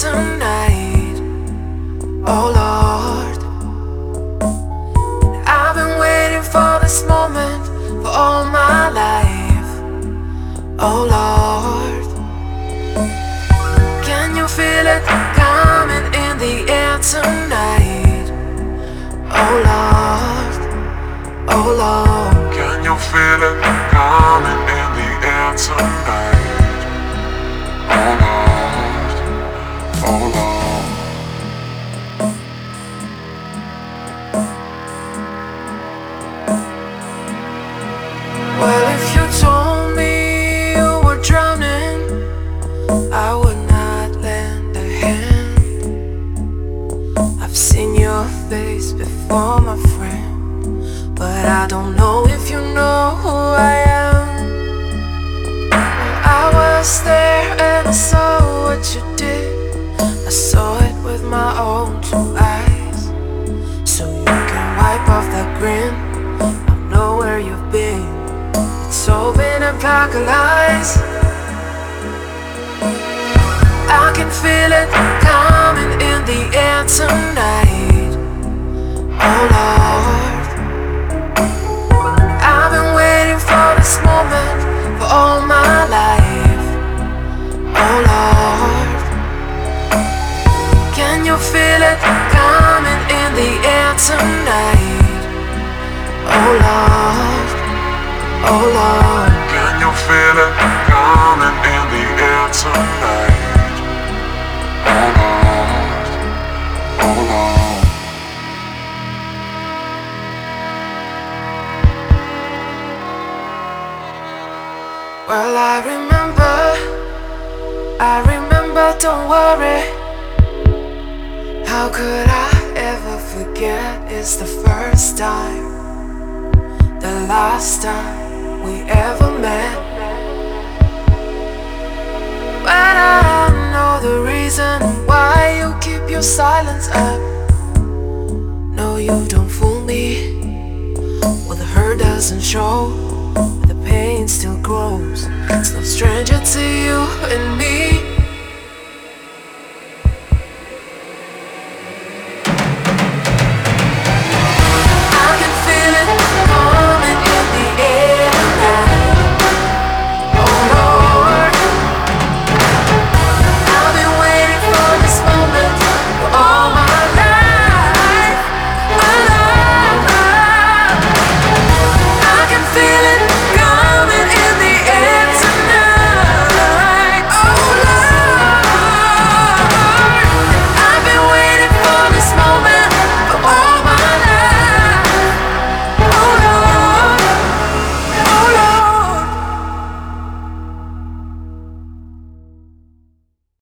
tonight. Oh Lord, I've been waiting for this moment for all my life. Oh Lord, can you feel it coming in the air tonight? Oh Lord, oh Lord, can you feel it coming in the air tonight? Oh Lord, oh Lord. Well, if you told me you were drowning, I would not lend a hand. I've seen your face before, my friend, but I don't know if you know who I am. I was there and I saw what you did. I saw it with my own two eyes. So you can wipe off that grin. I know where you've been. It's all been a pack of lies. I can feel it coming in the air tonight. Oh Lord, I've been waiting for this moment for all my life. Oh Lord, can you feel it coming in the air tonight? Oh Lord, oh Lord, can you feel it coming in the air tonight? Oh Lord, oh Lord. Well, I remember, don't worry. How could I ever forget? It's the first time, the last time we ever met. But I know the reason why you keep your silence up. No, you don't fool me. Well, the hurt doesn't show, the pain still grows. It's no stranger to you and me.